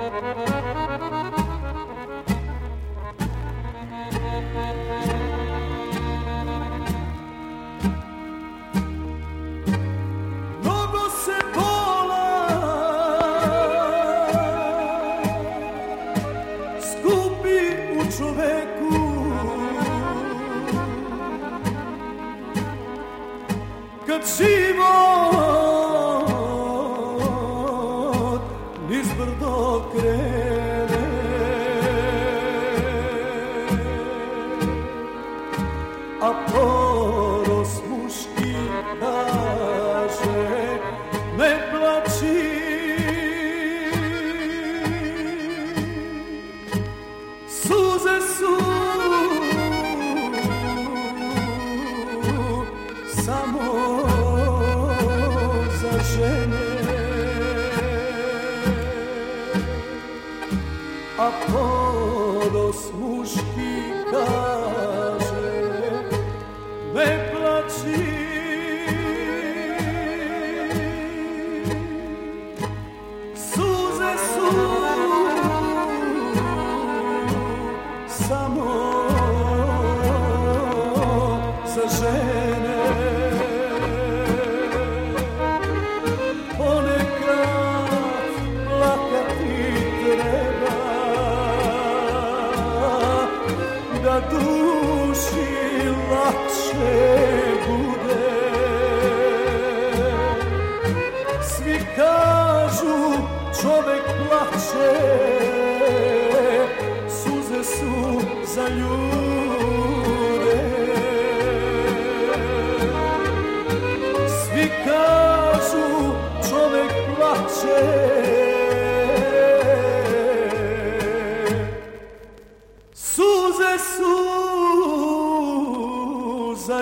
Čoveku kad život nizbrdo krene, a ponos muški kaže ne plači, suze su samo za žene, a ponos muški kaže ne plači, suze su samo za žene. Ponekad plakati treba da duši lakše bude. Svi kažu čovek plače, suze su za ljude. Svi kažu čovek plače, suze su za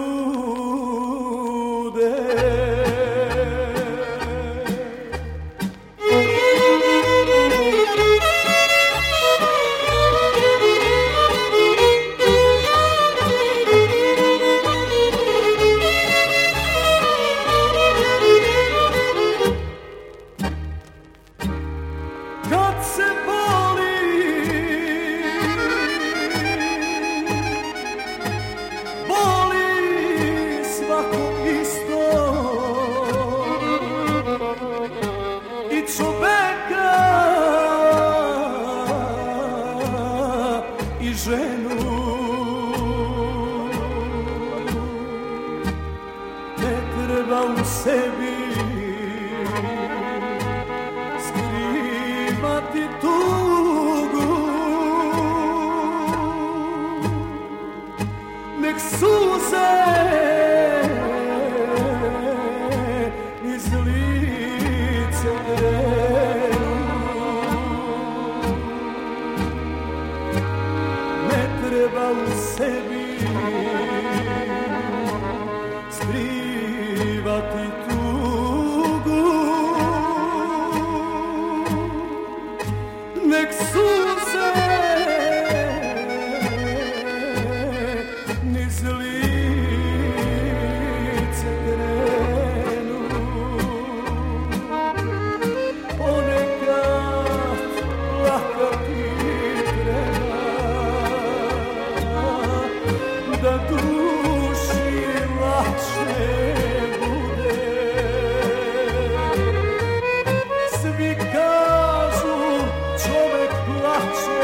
ljude. Kad se boli svako isto, i čoveka i ženu. Ne treba u sebi skrivati tugu, nek suze iz lice krenu. Ne treba u sebi skrivati tugu, nek suze niz lice krenu. Ponekad plakati treba da duši lakše bude. Svi kažu čovek plače,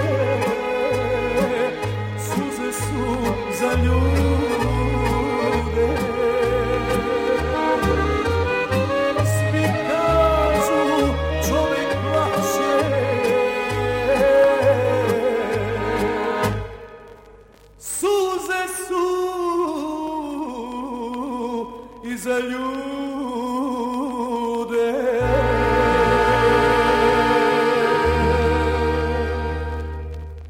suze su za ljude. Svi kažu čovek plače, suze su i za ljude.